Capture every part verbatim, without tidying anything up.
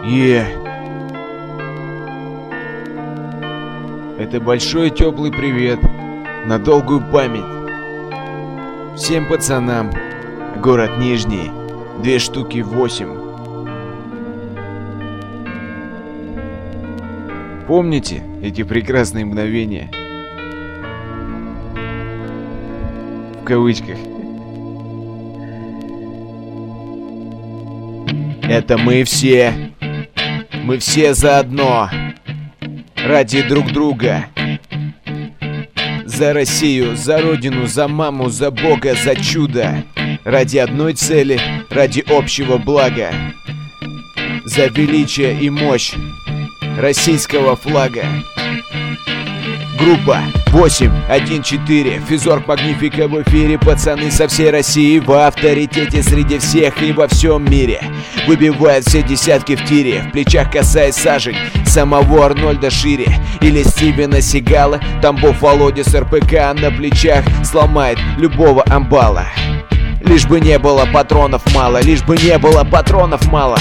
Е. Это большой теплый привет на долгую память всем пацанам. Город Нижний, две штуки восемь. Помните эти прекрасные мгновения? В кавычках. Это мы все. Мы все заодно. Ради друг друга. За Россию, за Родину, за маму, за Бога, за чудо. Ради одной цели, ради общего блага. За величие и мощь российского флага. Группа восемь один четыре, Физорг Магнифика в эфире. Пацаны со всей России в авторитете среди всех и во всем мире. Выбивают все десятки в тире, в плечах касаясь сажень самого Арнольда Шире или Стивена Сигала. Тамбов Володя с эр пэ ка на плечах сломает любого амбала. Лишь бы не было патронов мало, лишь бы не было патронов мало.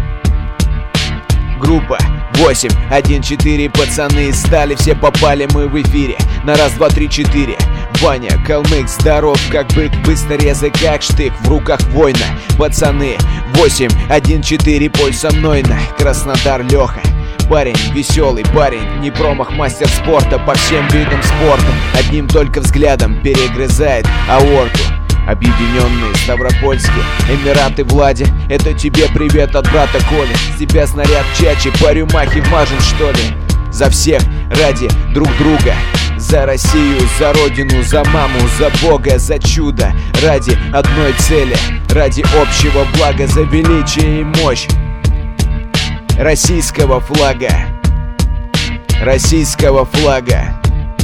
Группа восемь один четыре, пацаны стали, все попали, мы в эфире. На раз, два, три, четыре. Ваня, Калмык, здоров как бык, быстро резай как штык, в руках война. Пацаны восемь один четыре, пой со мной на Краснодар Леха. Парень, веселый парень, не промах, мастер спорта по всем видам спорта. Одним только взглядом перегрызает аорту. Объединенные Ставропольские Эмираты Влади, это тебе привет от брата Коли. С тебя снаряд чачи, по рюмахе вмажем что ли. За всех, ради друг друга. За Россию, за Родину, за маму, за Бога, за чудо. Ради одной цели, ради общего блага. За величие и мощь российского флага. Российского флага.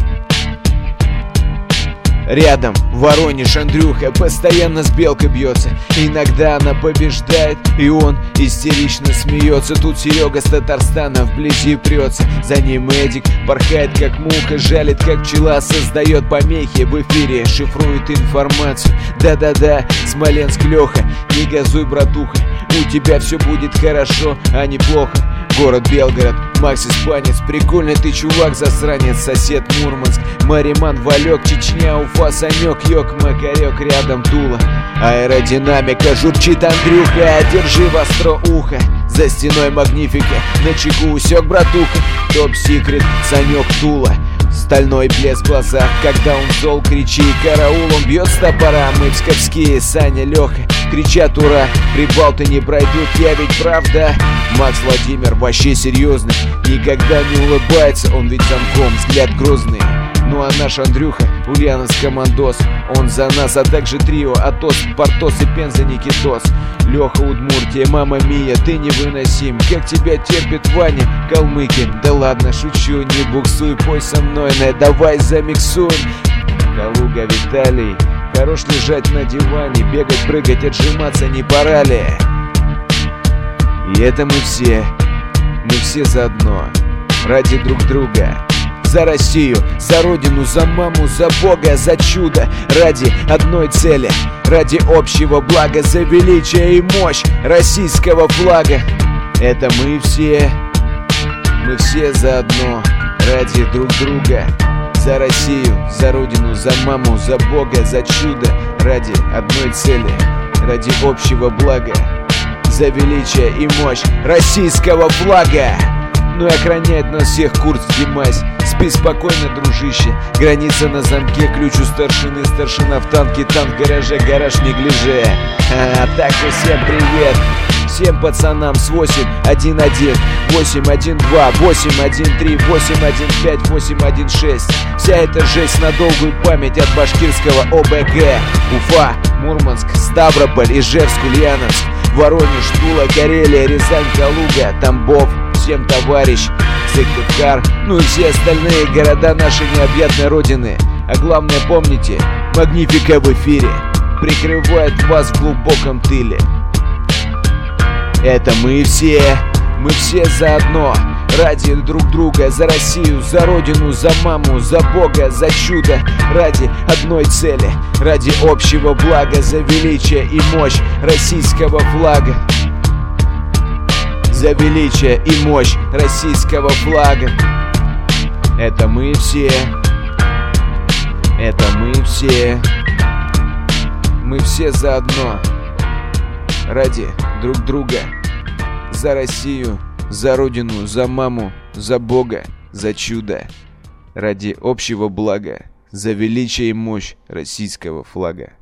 Рядом Воронеж Андрюха постоянно с белкой бьется. Иногда она побеждает, и он истерично смеется. Тут Серега с Татарстана вблизи прется. За ним Эдик порхает как муха, жалит как пчела, создает помехи в эфире, шифрует информацию. Да-да-да, Смоленск Леха, не газуй, братуха, у тебя все будет хорошо, а не плохо. Город Белгород, Макс Испанец, прикольный ты чувак, засранец, сосед Мурманск. Мариман, Валек, Чечня, Уфа, Санек, Йок, Макарек, рядом Тула. Аэродинамика, журчит Андрюха, держи востро ухо. За стеной Магнифика, на чеку усек, братуха. Топ-секрет, Санек, Тула. Стальной блеск в глазах, когда он зол, кричи караул, он бьет с топора. Мы псковские, Саня, Леха, кричат ура. Прибалты не пройдут, я ведь правда. Макс Владимир вообще серьезный, никогда не улыбается, он ведь замком, взгляд грозный. Ну а наш Андрюха, Ульяновск командос, он за нас, а также трио Атос, Портос и Пенза Никитос. Леха, Удмуртия, мама Мия, ты невыносим, как тебя терпит Ваня, Калмыкин. Да ладно, шучу, не буксуй, пой со мной, на давай замиксуем. Калуга, Виталий, хорош лежать на диване, бегать, прыгать, отжиматься, не пора ли? И это мы все, мы все заодно, ради друг друга. За Россию, за Родину, за маму, за Бога, за чудо. Ради одной цели, ради общего блага. За величие и мощь российского флага. Это мы все, мы все заодно, ради друг друга. За Россию, за Родину, за маму, за Бога, за чудо. Ради одной цели, ради общего блага. За величие и мощь российского флага. Ну и охраняет нас всех Курт Димась. Спи спокойно, дружище, граница на замке, ключ у старшины, старшина в танке, танк в гараже, гараж в неглиже. А, так и всем привет, всем пацанам с восемь один один, восемь один два, восемь один три, восемь один пять, восемь один шесть. Вся эта жесть на долгую память от башкирского о бэ гэ. Уфа, Мурманск, Ставрополь, Ижевск, Ульяновск, Воронеж, Тула, Карелия, Рязань, Калуга, Тамбов. Всем товарищ, Сыктывкар, ну и все остальные города нашей необъятной родины. А главное помните, Магнифика в эфире прикрывает вас в глубоком тыле. Это мы все, мы все заодно, ради друг друга. За Россию, за Родину, за маму, за Бога, за чудо. Ради одной цели, ради общего блага. За величие и мощь российского флага. за величие и мощь российского флага. Это мы все, это мы все, мы все заодно, ради друг друга, за Россию, за Родину, за маму, за Бога, за чудо, ради общего блага, за величие и мощь российского флага.